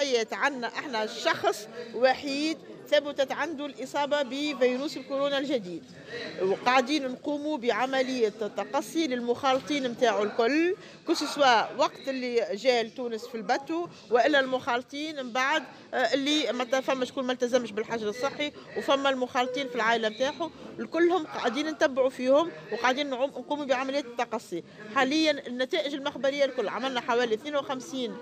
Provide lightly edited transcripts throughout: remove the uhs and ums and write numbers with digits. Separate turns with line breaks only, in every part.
الإحصائيات عندنا احنا شخص وحيد ثبتت عنده الإصابة بفيروس الكورونا الجديد، وقاعدين نقوموا بعملية تقصي للمخالطين نتاعو الكل، كسوا وقت اللي جاء لتونس في البتو والا المخالطين من بعد اللي ما فما شكون ما التزمش بالحجر الصحي، وفما المخالطين في العائله نتاعو الكلهم قاعدين نتبعوا فيهم وقاعدين نقوموا بعمليه التقصي. حاليا النتائج المخبريه الكل عملنا حوالي 52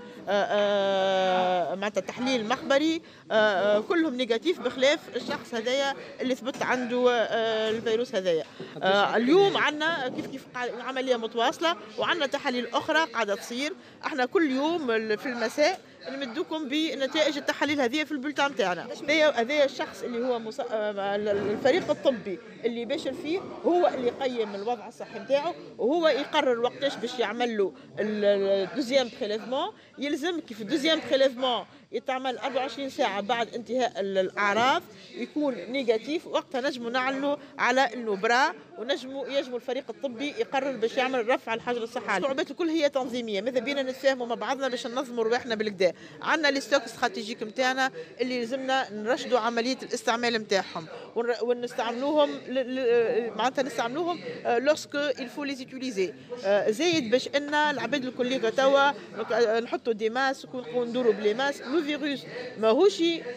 معناتها تحليل مخبري كلهم نيجاتيف بخلاف الشخص هذايا اللي ثبت عنده الفيروس هذايا. اليوم عندنا كيف عمليه متواصله وعندنا تحاليل اخرى قاعده تصير. احنا كل يوم في المساء نمدوكم بنتائج التحاليل هذه في البلتان نتاعنا. هذايا الشخص اللي هو الفريق الطبي اللي باشر فيه هو اللي يقيم الوضع الصحي نتاعو وهو يقرر وقتاش باش يعمل له الدوزيام بريليفمون. يلزم كيف الدوزيام بريليفمون يتعمل 24 ساعة بعد انتهاء الأعراض يكون نيجاتيف، وقتها نجموا نعلنوا على انه برا ونجموا يجموا الفريق الطبي يقرر باش يعمل رفع الحجر الصحي. الصعوبات الكل هي تنظيمية، ماذا بينا نتفاهموا مع بعضنا باش ننظموا رواحنا بالكدا. عندنا لي ستوك استراتيجيك نتاعنا اللي لازمنا نرشدوا عملية الاستعمال نتاعهم ونستعملوهم معناتها نستعملوهم لوسكو الفو لي زيتيليزي. زايد باش ان العباد الكل توا نحطوا دي ماسك وندوروا بلي ماسك. لو فيروس ماهوش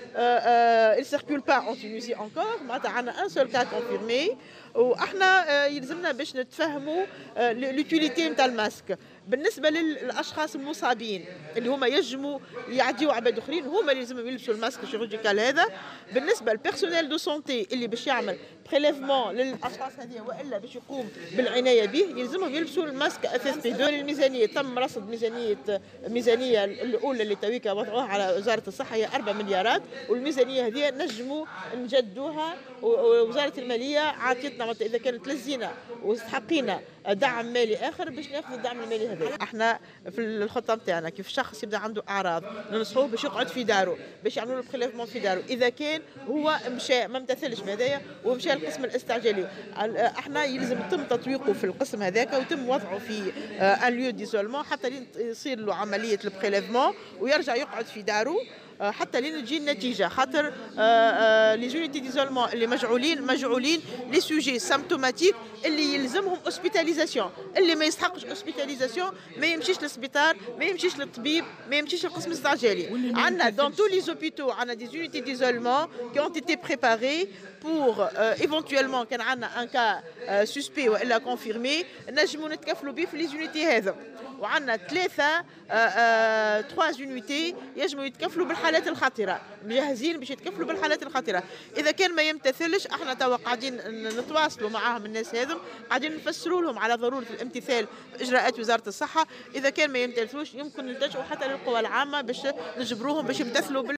il circule pas en Tunisie encore، معناتها عندنا ان سول كا كونفيرمي، واحنا يلزمنا باش نتفهموا لوتيليتي نتاع الماسك. بالنسبه للاشخاص المصابين اللي هما يجموا يعديوا عباد اخرين هما اللي لازمهم يلبسوا الماسك الشيرورجيكال هذا. بالنسبه للبيرسونيل دو سونتي اللي باش يعمل بريليفمون للاشخاص هذه والا باش يقوم بالعنايه به يلزمهم يلبسوا الماسك اف اف بي 2. الميزانيه تم رصد ميزانيه الاولى اللي تويكا وضعوها على وزاره الصحه هي 4 مليارات، والميزانيه هذه نجموا نجدوها ووزاره الماليه عاطيتنا اذا كانت لزينا واستحقينا دعم مالي اخر باش ناخذ الدعم المالي هذا. احنا في الخطه نتاعنا كيف شخص يبدا عنده اعراض ننصحوه باش يقعد في داره باش يعملوا له بريليفمون في داره. اذا كان هو مشى ما امتثلش بهدايا ومشى للقسم الاستعجالي، احنا يلزم يتم تطويقه في القسم هذاك ويتم وضعه في ان ليو ديزولمون حتى لين يصير له عمليه البريليفمون ويرجع يقعد في داره حتى لين تجي النتيجه. خاطر لي زونيتي ديزولمون اللي مجعولين لي سوجي سيمبتوماتيك اللي يلزمهم اوسبيتاليزاسيون. اللي ما يستحقش اوسبيتاليزاسيون ما يمشيش للسبيطار، ما يمشيش للطبيب، ما يمشيش للقسم الاستعجالي. عندنا دون تو لي زوبيتو عندنا دي زونيتي ديزولمون كي اون ايتي بريباري بور ايفونتويلمون كان عندنا ان كا سوسبي والا كونفيرمي نجموا نتكفلوا به في لي زونيتي هذا. وعندنا 3 زونيتي يجموا يتكفلوا بالحالات الخطيره، مجهزين باش يتكفلوا بالحالات الخطيره. اذا كان ما يمتثلش احنا توا قاعدين نتواصلوا معاهم الناس هذم، قاعدين نفسروا لهم على ضروره الامتثال باجراءات وزاره الصحه. اذا كان ما يمتثلوش يمكن نلتجئوا حتى للقوى العامه باش نجبروهم باش يمتثلوا